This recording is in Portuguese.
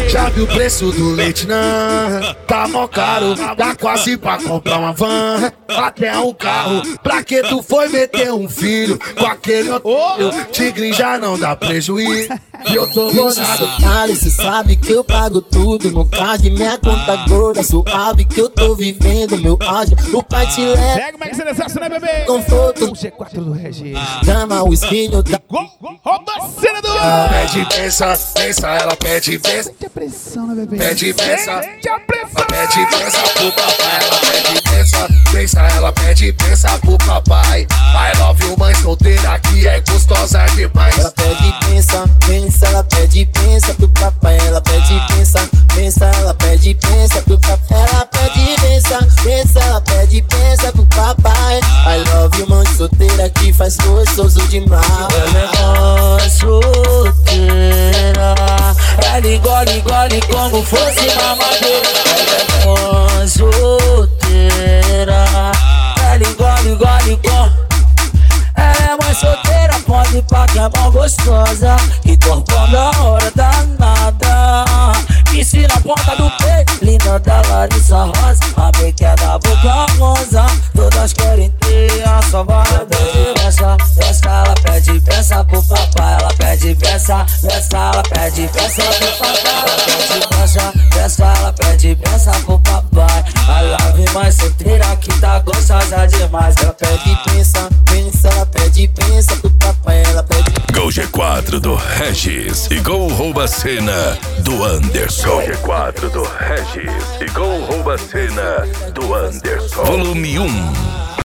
Já viu o preço do leite, não? Tá mó caro, dá quase pra comprar uma van. Até um carro, pra que tu foi meter um filho? Com aquele otário, tigre já não dá prejuízo. E eu tô gozado. Cê sabe que eu pago tudo no card. Minha conta gorda, suave que eu tô vivendo meu auge. O pai te leva. Segue o Max Exército, né, bebê? Conforto. O G4 do Regis. Chama o espinho da. Rouba a cena do Pede pensa, pensa, ela pede pensa. Sente a pressão, né, bebê? Pede pensa, Sente a pressão. pede pensa pro papai. Ela pede pensa, pensa, ela pede pensa pro papai. I love you, mãe solteira que é gostosa demais. Ela pede pensa, pensa, ela pede pensa pro papai. Ela pede pensa, pensa, ela pede pensa pro papai. Ela pede pensa, pensa, ela pede pensa pro papai. I love you, mãe solteira que faz gostoso demais. Ela é mãe solteira, ela engole, engole como fosse mamadeira. Ela é mãe solteira, ela engole, engole como. Ela é mãe solteira, pode pá que é mó gostosa. E corpão da hora danada. Piscina na ponta do peito, linda da Larissa Rosa. A beca da boca rosa, todas querem ter a sua varada de peça. Peça, ela pede peça pro papai. Ela pede peça, peça, ela pede peça pro papai. Ela pede peça, peça, ela pede peça pro papai. A lave mais solteira que tá gostosa demais. Ela pede pensa, pensa, ela pede pensa pro papai. Ela pede. Gol G4 do Regis e gol rouba a cena do Anderson. Gol G4 do Regis e gol rouba a cena do Anderson. Volume 1.